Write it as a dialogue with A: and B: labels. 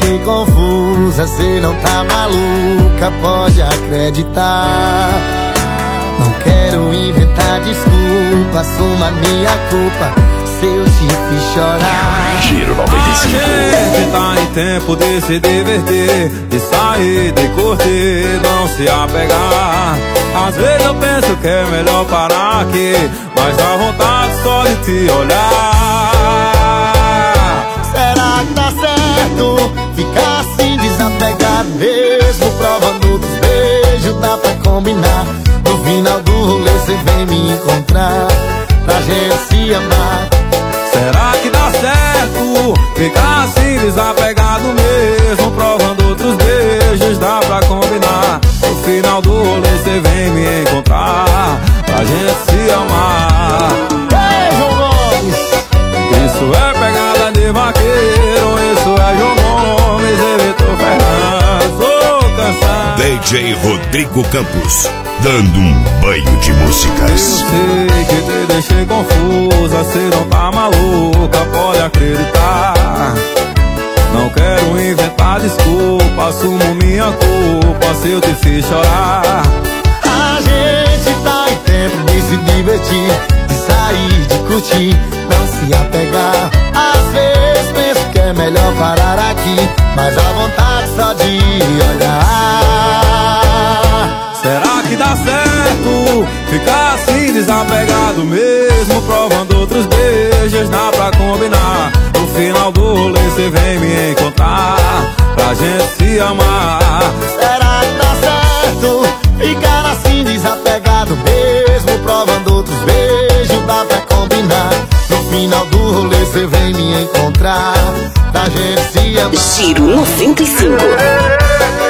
A: deixei confusa, cê não tá maluca, pode acreditar. Não quero inventar desculpa, assuma minha culpa se eu te fiz chorar.
B: Giro 95.
C: A gente tá em tempo de se divertir, de sair, de curtir, não se apegar. Às vezes eu penso que é melhor parar aqui, mas dá vontade só de te olhar.
A: Será que dá certo ficar assim desapegado mesmo, provando dos beijos, dá pra combinar? No final do rolê cê vem me encontrar, pra gente se amar.
C: Será que dá certo ficar assim desapegado mesmo, provando outros beijos, dá pra combinar? No final do rolê cê vem me encontrar, pra gente se amar.
A: Ei, João Gomes!
C: Isso é pegada de vaqueiro, isso é João Gomes e Vitor Fernandes. Ô, canção
B: DJ Rodrigo Campos, dando um banho de
C: eu
B: músicas.
C: sei que te deixei confusa, cê não tá maluca, pode acreditar. Não quero inventar desculpa, assumo minha culpa se eu te fiz chorar.
A: A gente tá em tempo de se divertir, de sair, de curtir, não se apegar. Às vezes penso que é melhor parar aqui, mas a vontade só de olhar.
C: Será que dá certo ficar assim desapegado mesmo, provando outros beijos, dá pra combinar? No final do rolê cê vem me encontrar, pra gente se amar.
A: Será que dá certo ficar assim desapegado mesmo, provando outros beijos, dá pra combinar? No final do rolê cê vem me encontrar, pra gente se amar.
D: Giro 95.